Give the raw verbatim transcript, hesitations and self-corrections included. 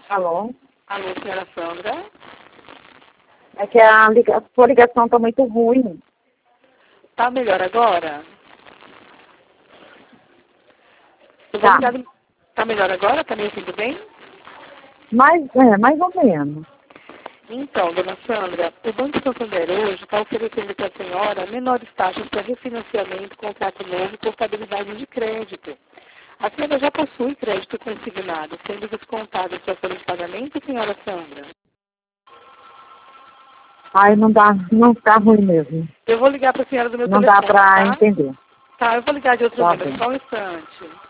Alô? Alô, senhora Sandra? É que a, liga... a sua ligação está muito ruim. Tá melhor agora? Eu vou Tá. ligar... Tá melhor agora? Tá me ouvindo bem? Mais, é, mais ou menos. Então, dona Sandra, o Banco Santander hoje está oferecendo para a senhora menores taxas para refinanciamento, contrato novo e portabilidade de crédito. A senhora já possui crédito consignado, sendo descontado sua folha de pagamento, senhora Sandra? Ai, não dá, não tá ruim mesmo. Eu vou ligar para a senhora do meu Não telefone, dá para tá? entender. Tá, eu vou ligar de outro Tá número, bem. só um instante.